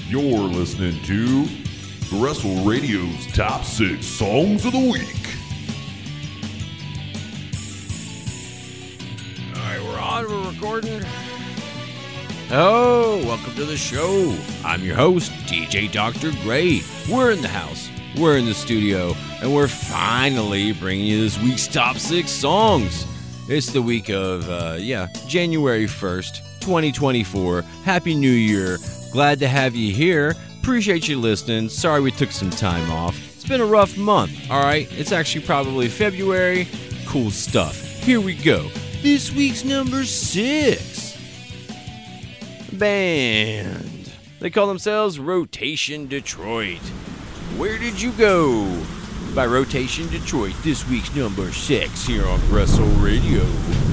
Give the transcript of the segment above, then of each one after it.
You're listening to Wrestle Radio's Top 6 Songs of the Week. Alright, we're on, we're recording. Oh, welcome to the show. I'm your host, DJ Dr. Gray. We're in the house, we're in the studio, and we're finally bringing you this week's Top 6 Songs. It's the week of, January 1st, 2024. Happy New Year. Glad to have you here. Appreciate you listening. Sorry we took some time off. It's been a rough month, alright? It's actually probably February. Cool stuff. Here we go. This week's number 6. Band. They call themselves Rotation Detroit. Where Did You Go? By Rotation Detroit. This week's number 6 here on Wrestle Radio.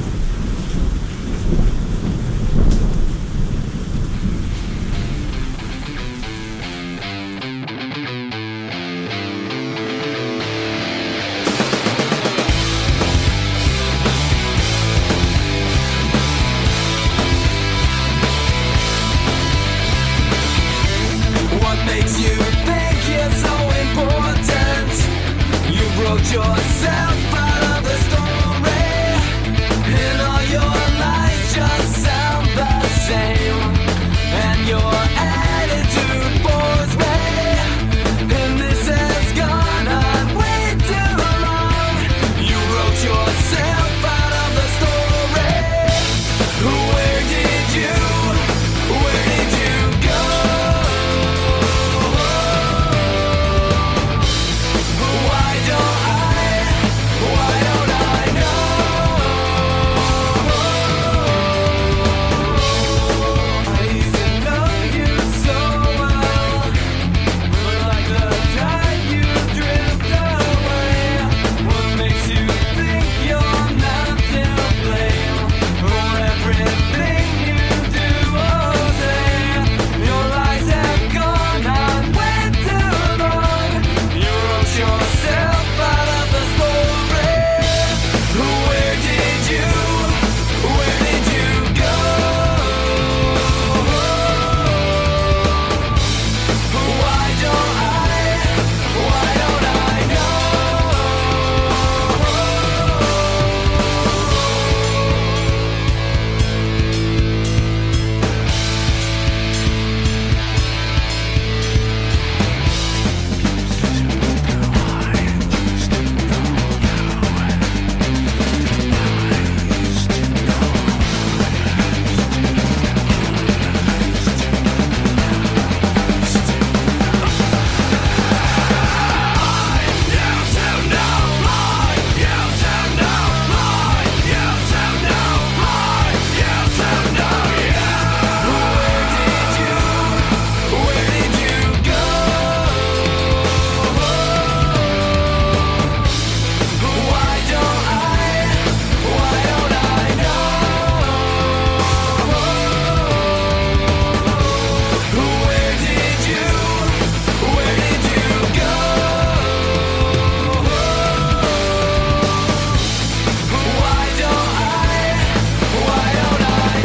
Yourself out of the story, and all your lies just sound the same, and your attitude bores me, and this has gone on way too long. You wrote yourself out of the story. Where did you go? Why don't I know? I used to know you so well, but like the tide you drift away. What makes you think you're not to blame for everything you do or say? Your lies have gone on way too long. You wrote yourself out of the story. Where did you go? Why don't I know? Where did you go? Why don't I know? Where did you go? Why don't I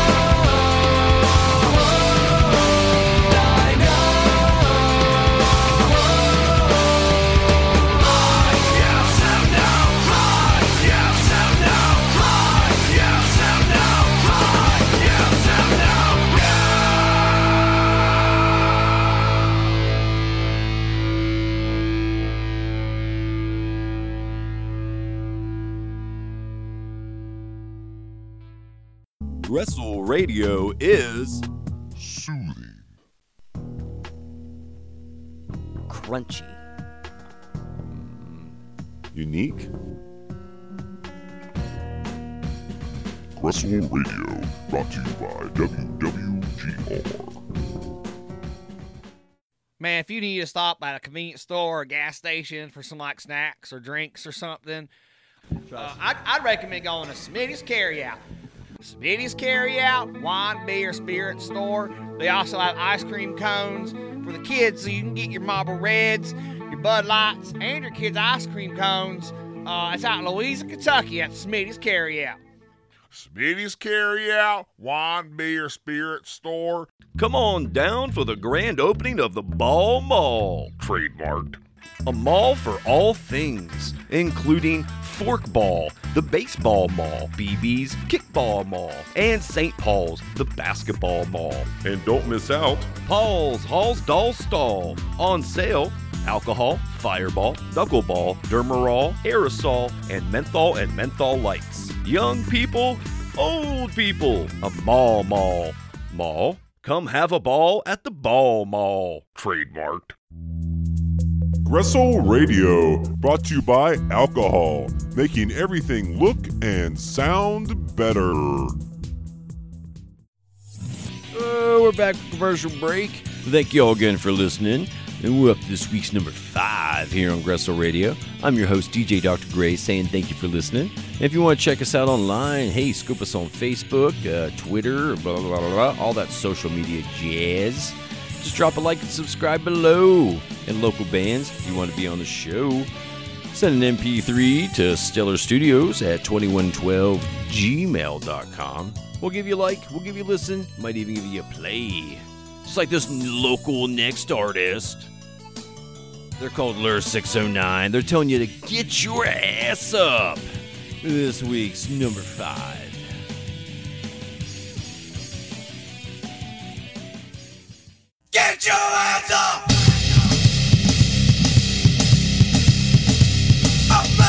Wrestle Radio is soothing, Crunchy. unique. Wrestle Radio, brought to you by WWGR. Man, if you need to stop at a convenience store or a gas station for some like snacks or drinks or something, I'd recommend going to Smitty's Carryout. Smitty's Carryout, wine, beer, spirit store. They also have ice cream cones for the kids, so you can get your Marlboro Reds, your Bud Lights, and your kids' ice cream cones. It's out in Louisa, Kentucky at Smitty's Carryout. Smitty's Carryout Wine Beer Spirit Store. Come on down for the grand opening of the Ball Mall. Trademarked. A mall for all things, including Forkball, the baseball mall, BB's Kickball Mall, and St. Paul's, the basketball mall. And don't miss out. Paul's Hall's Doll Stall. On sale, alcohol, fireball, knuckleball, dermarol, aerosol, and menthol lights. Young people, old people, a mall. Mall? Come have a ball at the Ball Mall. Trademarked. Gresso Radio, brought to you by alcohol, making everything look and sound better. We're back from commercial break. Thank you all again for listening. And we're up to this week's number 5 here on Gresso Radio. I'm your host, DJ Dr. Gray, saying thank you for listening. If you want to check us out online, hey, scoop us on Facebook, Twitter, blah, blah, blah, blah, all that social media jazz. Just drop a like and subscribe below. And local bands, if you want to be on the show, send an MP3 to Stellar Studios at 2112gmail.com. We'll give you a like, we'll give you a listen, might even give you a play. Just like this local next artist. They're called Lure 609. They're telling you to get your ass up. This week's number 5. Get your hands up! Up me!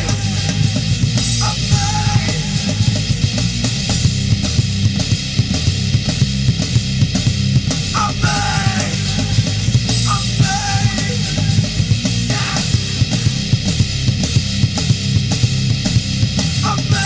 Up me! Up me! Up me! Yeah! Up me!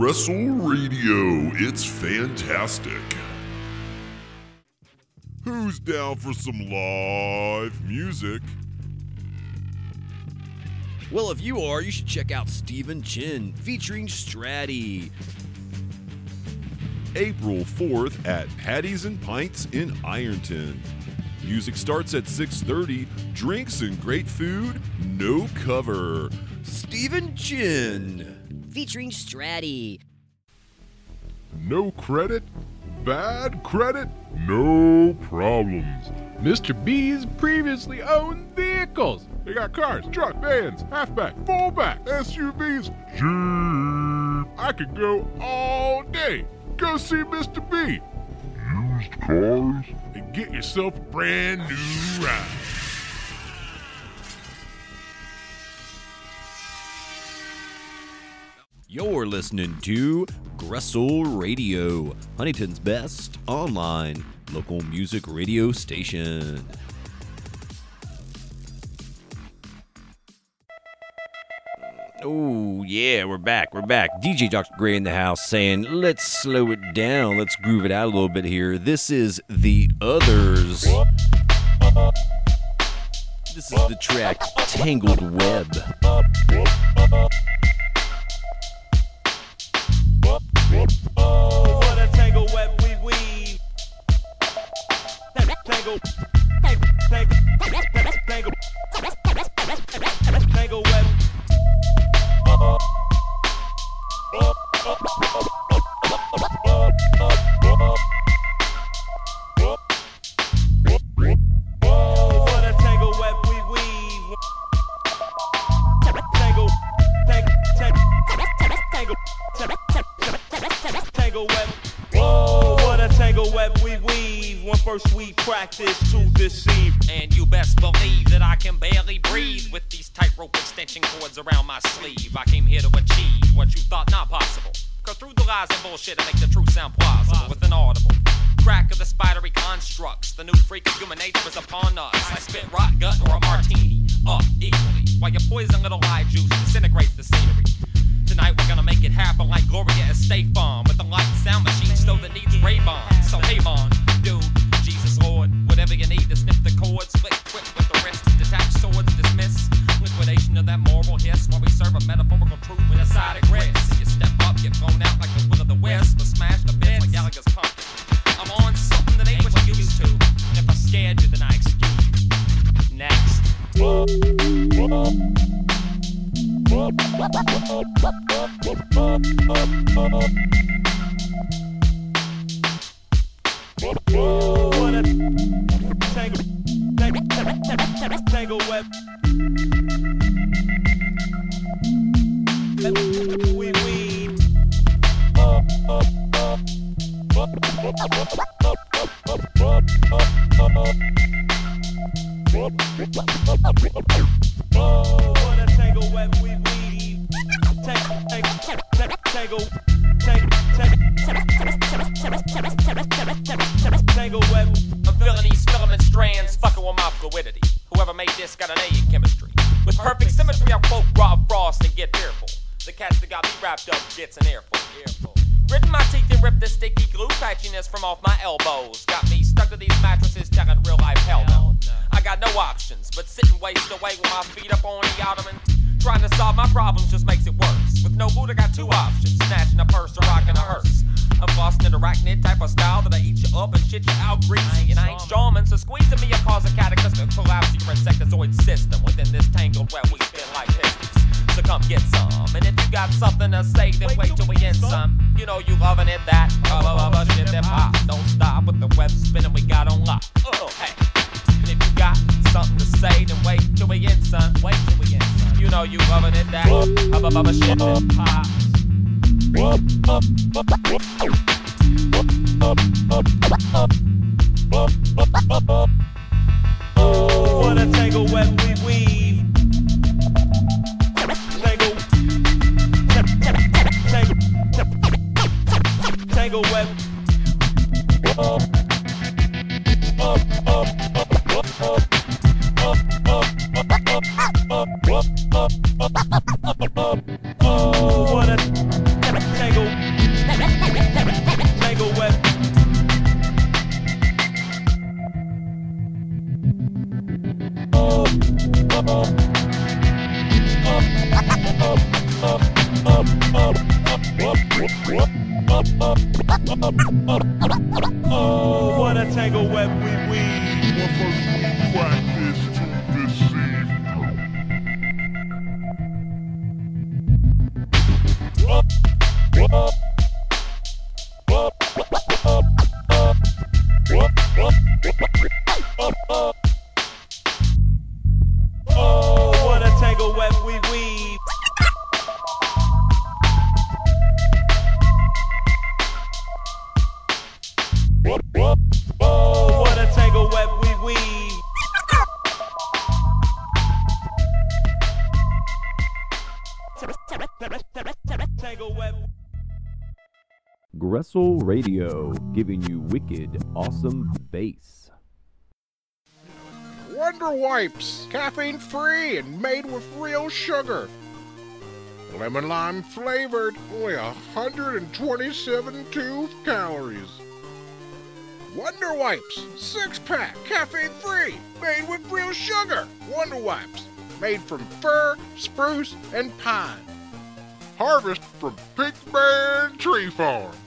Wrestle Radio. It's fantastic. Who's down for some live music? Well, if you are, you should check out Stephen Chin featuring Stratty. April 4th at Patties and Pints in Ironton. Music starts at 6:30. Drinks and great food, no cover. Stephen Chin. Featuring Stratty. No credit? Bad credit? No problems. Mr. B's previously owned vehicles. They got cars, truck, vans, halfback, fullback, SUVs, Jeep. I could go all day. Go see Mr. B. Used cars? And get yourself a brand new ride. You're listening to Wrestle Radio, Huntington's best online local music radio station. Oh, yeah, we're back. DJ Dr. Gray in the house saying, let's slow it down. Let's groove it out a little bit here. This is The Others. This is the track Tangled Web. Oh, what a tangle web we weave. Tangle web. Oh, what a tangle web we weave. Tangle web. Whoa, what a tangle web we weave. When first we practice to deceive. And you best believe that I can barely breathe with these tightrope extension cords around my sleeve. I came here to achieve what you thought not possible. Cut through the lies and bullshit and make the truth sound plausible with an audible crack of the spidery constructs. The new freak of human nature is upon us. I spit rot gut or a martini up equally, while your poison little lie juice disintegrates the scenery. Tonight we're gonna make it happen like Gloria at State Farm with a light sound machine stove that needs Ray-Ban. So hey Bon, dude, Jesus Lord, whatever you need to snip the cords, flick quick with the wrist, detach swords, dismiss liquidation of that moral hiss while we serve a metaphorical truth with a side of grits. You step up, get blown out like the will of the wisp, or smash the bits like Gallagher's pumpkin. I'm on something that ain't what you used to. And if I scared you, then I excuse you. Next. Whoa, what a tangle web. We weave. Oh, what a tangle web we weave. Tangle web. I'm feeling these filament strands fucking with my fluidity. Whoever made this got an A in chemistry. With perfect symmetry, I quote Rob Frost and get fearful. The cats that got me wrapped up gets an earful. Gritting my teeth and rip the sticky glue patchiness from off my elbows. Got me stuck to these mattresses telling real life hell no. I got no options but sit and waste away with my feet up on the ottoman. Trying to solve my problems just makes it worse. With no food I got two options, snatching a purse or rocking a hearse. I'm flossing an arachnid type of style that I eat you up and shit you out greasy. And I ain't Shaman, so squeezing me will cause a cataclysmic collapse of your insectozoid system. Within this tangled web we spin like pistons. So come get some. And if you got something to say, then wait till we end some. You know you loving it, that shit that pops. Don't stop with the web spinning we got on lock. Hey. And if you got something to say, then wait till we end some. Wait till we end some. You know you loving it, that shit that pops. Oh, what a tangle web we weave. Tangle web. Oh, what a tangle. Oh, what a tangle web we weave. What must we practice to deceive Oh, what a tangle web we weave. Oh, what a tangle web we weave. Tangle web. Gressel Radio, giving you wicked, awesome bass. Wonder Wipes, caffeine free and made with real sugar. Lemon lime flavored, only 127 tooth calories. Wonder Wipes, 6-pack, caffeine free, made with real sugar. Wonder Wipes, made from fir, spruce, and pine. harvest from Pinkman Tree Farm.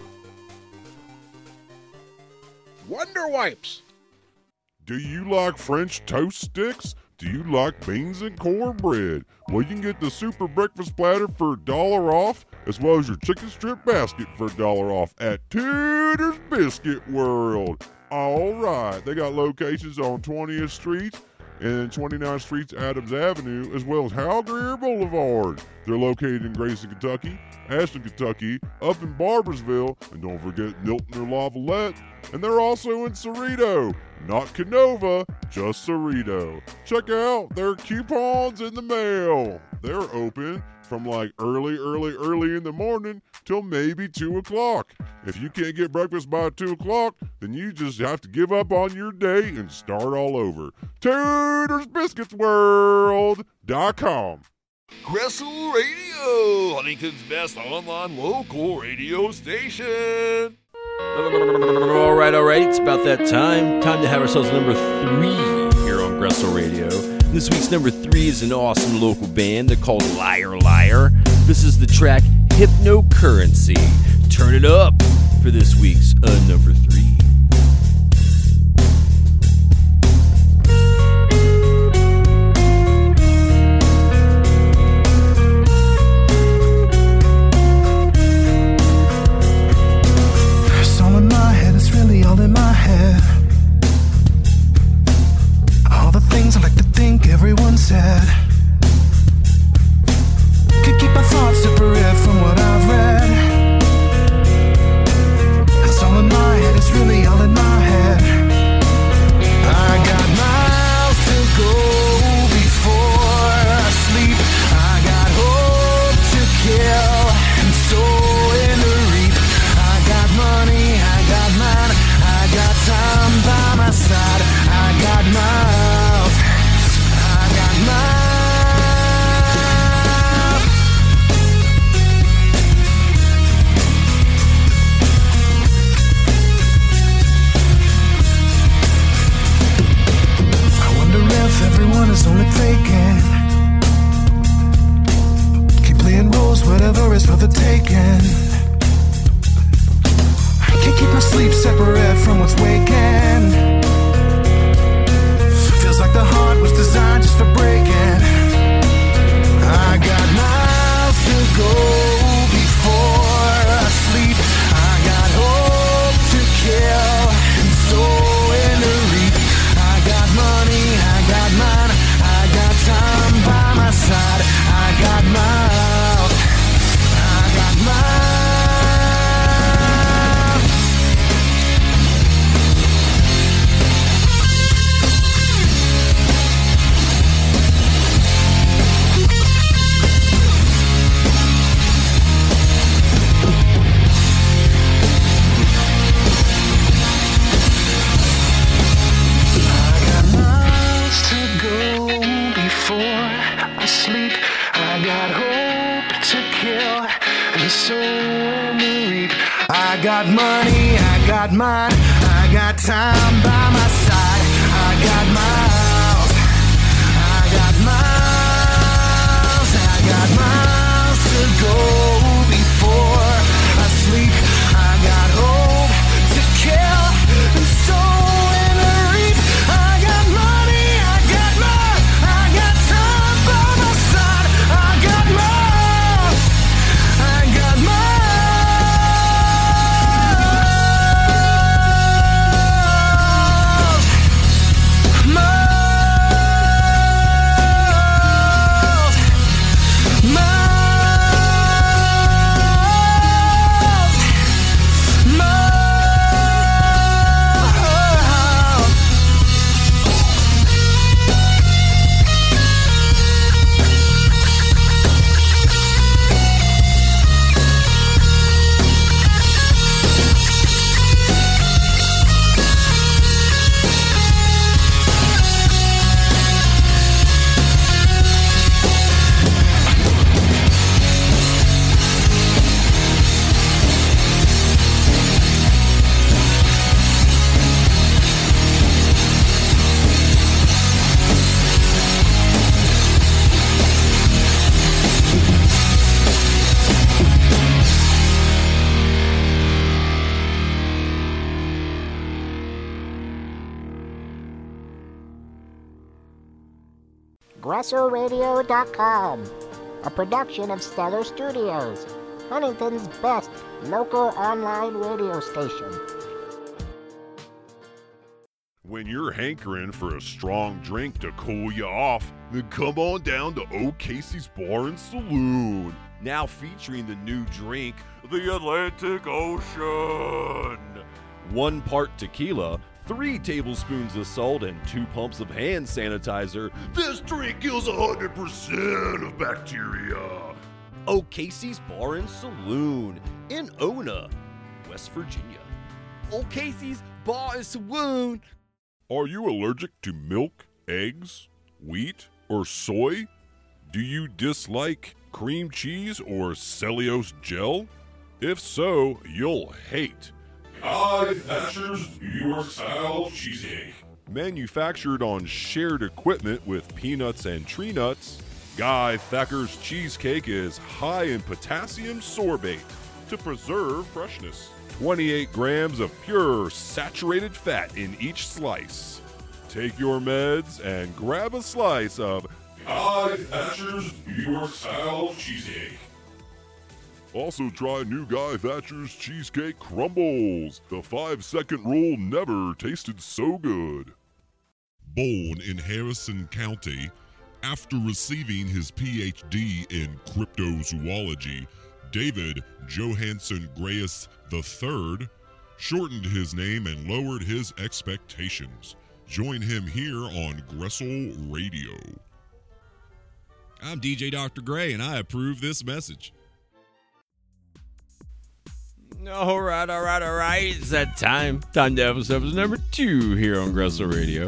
Wonder Wipes. Do you like French toast sticks? Do you like beans and cornbread? Well, you can get the Super Breakfast Platter for $1 off, as well as your chicken strip basket for $1 off at Tudor's Biscuit World. All right, they got locations on 20th Street and 29th Street's Adams Avenue, as well as Hal Greer Boulevard. They're located in Grayson, Kentucky, Ashton, Kentucky, up in Barbersville, and don't forget Milton or Lavalette. And they're also in Cerrito. Not Canova, just Cerrito. Check out their coupons in the mail. They're open from like early in the morning till maybe 2 o'clock. If you can't get breakfast by 2 o'clock, then you just have to give up on your day and start all over. TudorsBiscuitsWorld.com. Gressel Radio, Huntington's best online local radio station. All right. It's about that time. Time to have ourselves number 3 here on Gressel Radio. This week's number 3 is an awesome local band. They're called Liar Liar. This is the track Hypnocurrency. Turn it up for this week's number 3. All in my head, all the things I like to think everyone said. Could keep my thoughts separate from what I've read. It's all in my head, it's really all in my head. I got miles to go before I sleep. I got hope to kill and soul in the reap. I got money, I got mine, I got time by my side. I got mouth, I got mouth. I wonder if everyone is only faking. Keep playing roles, whatever is for the taking. Can't keep my sleep separate from what's waking. Feels like the heart was designed just for breaking. I got miles to go before I sleep. I got hope to kill and soul in the reap. I got money, I got mine, I got time by my side. I got mouth, I got mine. Sleep. I got hope to kill and soul in the reap. I got money, I got mine, I got time by my side. I got mouth, I got AggressorRadio.com, a production of Stellar Studios, Huntington's best local online radio station. When you're hankering for a strong drink to cool you off, then come on down to Old Casey's Bar and Saloon. Now featuring the new drink, the Atlantic Ocean. 1 part tequila, 3 tablespoons of salt, and 2 pumps of hand sanitizer. This drink kills 100% of bacteria. Old Casey's Bar and Saloon in Ona, West Virginia. Old Casey's Bar and Saloon. Are you allergic to milk, eggs, wheat, or soy? Do you dislike cream cheese or cellulose gel? If so, you'll hate Guy Thatcher's New York Style Cheesecake. Manufactured on shared equipment with peanuts and tree nuts, Guy Thacker's cheesecake is high in potassium sorbate to preserve freshness. 28 grams of pure saturated fat in each slice. Take your meds and grab a slice of Guy Thatcher's New York Style Cheesecake. Also try new Guy Thatcher's Cheesecake Crumbles. The 5-second rule never tasted so good. Born in Harrison County, after receiving his PhD in cryptozoology, David Johansen Grayus III shortened his name and lowered his expectations. Join him here on Gressel Radio. I'm DJ Dr. Gray, and I approve this message. All right. It's that time. Time to episode number 2 here on Gressel Radio.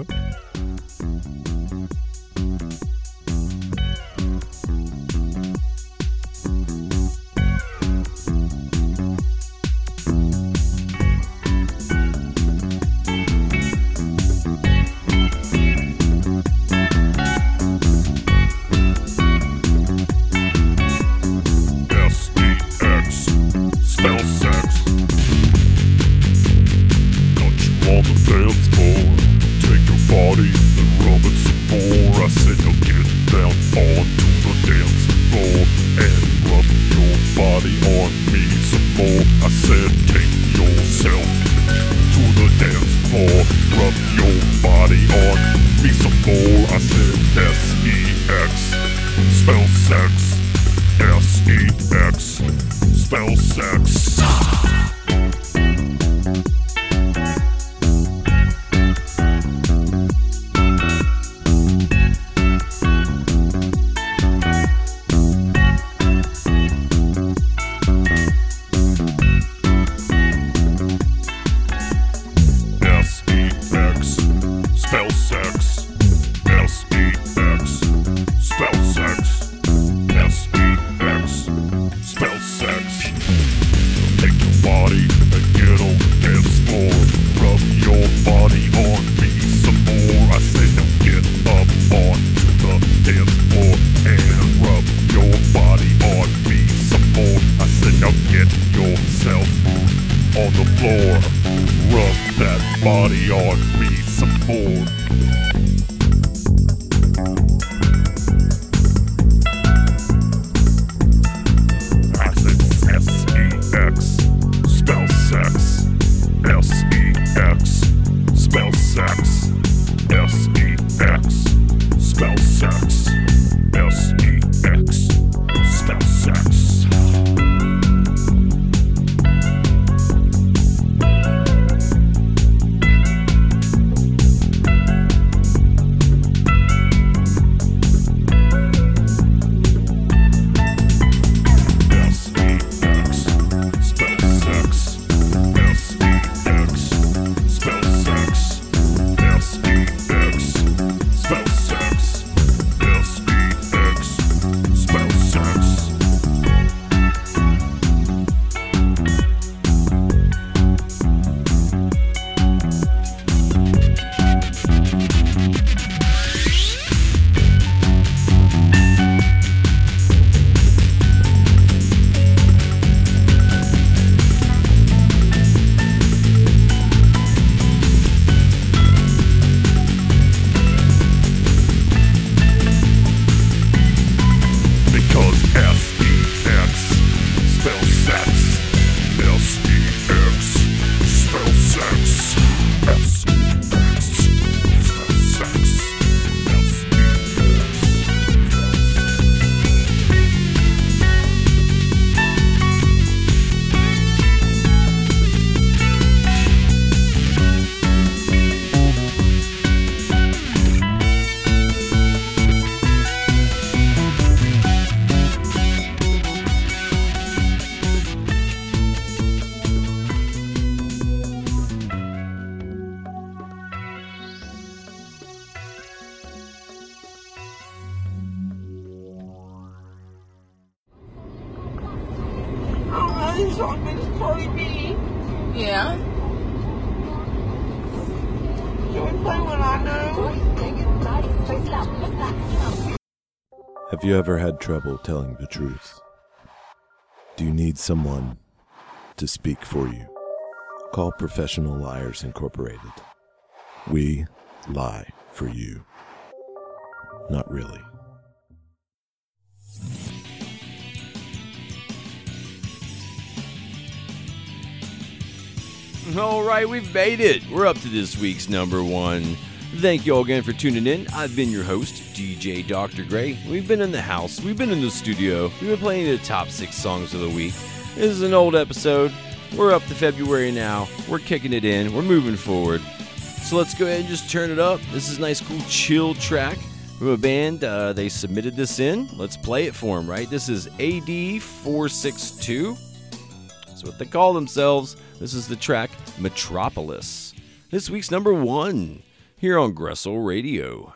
song, Miss Cardi B. Yeah? Can we play What I Know? Have you ever had trouble telling the truth? Do you need someone to speak for you? Call Professional Liars Incorporated. We lie for you. Not really. All right, we've made it. We're up to this week's number one. Thank you all again for tuning in. I've been your host, DJ Dr. Gray. We've been in the house. We've been in the studio. We've been playing the top 6 songs of the week. This is an old episode. We're up to February now. We're kicking it in. We're moving forward. So let's go ahead and just turn it up. This is a nice, cool, chill track from a band. They submitted this in. Let's play it for them, right? This is AD462. That's what they call themselves. This is the track Metropolis. This week's number one here on Gressel Radio.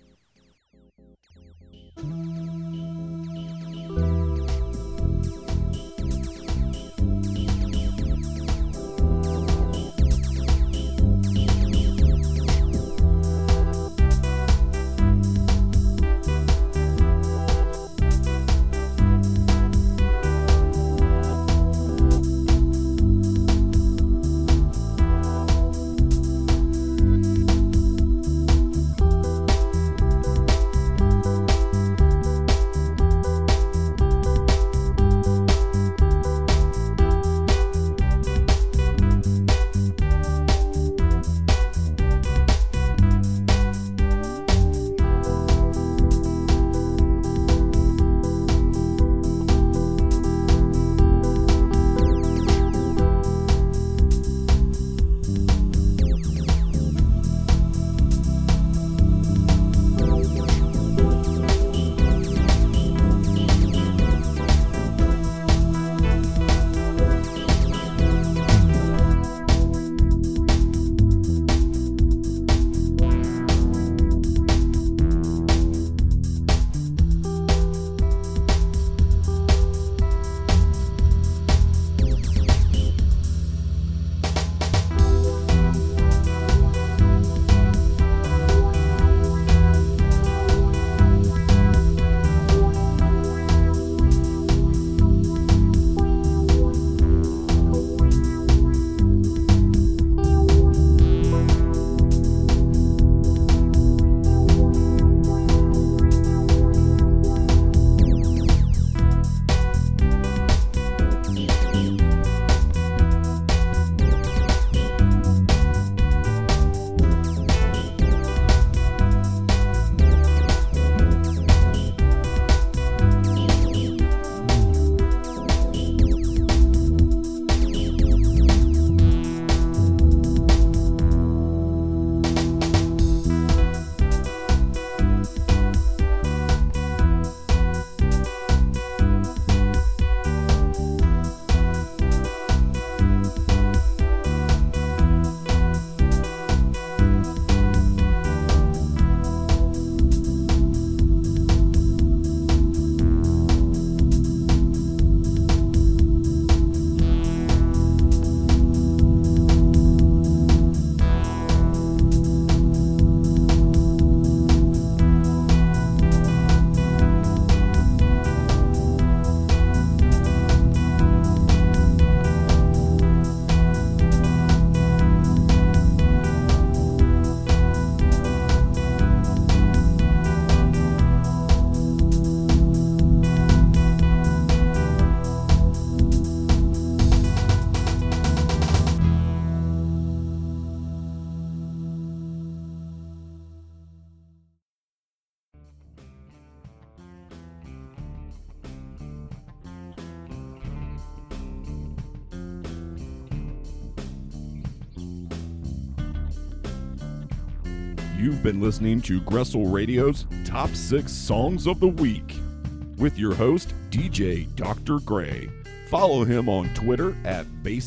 You've been listening to Gressel Radio's Top 6 Songs of the Week with your host, DJ Dr. Gray. Follow him on Twitter at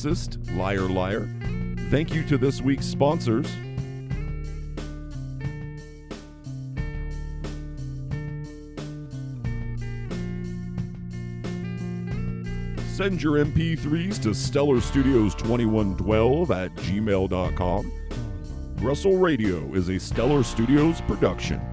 BassistLiarLiar. Thank you to this week's sponsors. Send your MP3s to stellarstudios2112 at gmail.com. Russell Radio is a Stellar Studios production.